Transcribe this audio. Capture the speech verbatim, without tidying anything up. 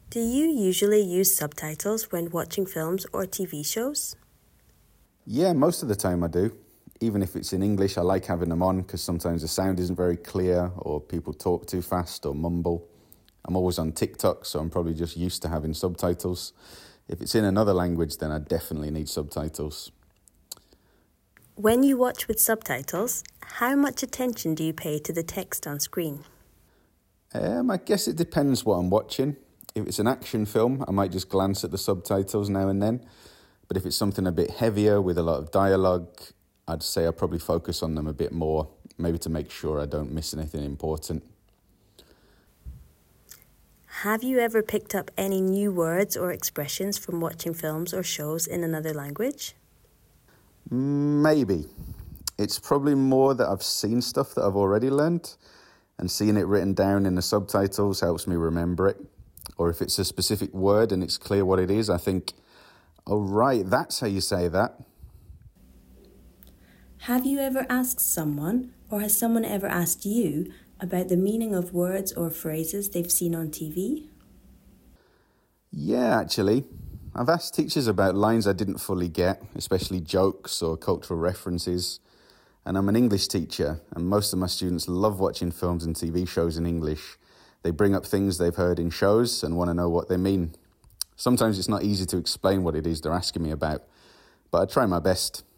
Do you usually use subtitles when watching films or T V shows? Yeah, most of the time I do. Even if it's in English, I like having them on because sometimes the sound isn't very clear or people talk too fast or mumble. I'm always on TikTok, so I'm probably just used to having subtitles. If it's in another language, then I definitely need subtitles. When you watch with subtitles, how much attention do you pay to the text on screen? Um, I guess it depends what I'm watching. If it's an action film, I might just glance at the subtitles now and then. But if it's something a bit heavier with a lot of dialogue, I'd say I probably focus on them a bit more, maybe to make sure I don't miss anything important. Have you ever picked up any new words or expressions from watching films or shows in another language? Maybe. It's probably more that I've seen stuff that I've already learned, and seeing it written down in the subtitles helps me remember it. Or if it's a specific word and it's clear what it is, I think, oh right, that's how you say that. Have you ever asked someone, or has someone ever asked you, about the meaning of words or phrases they've seen on T V? Yeah, actually. I've asked teachers about lines I didn't fully get, especially jokes or cultural references. And I'm an English teacher, and most of my students love watching films and T V shows in English. They bring up things they've heard in shows and want to know what they mean. Sometimes it's not easy to explain what it is they're asking me about, but I try my best.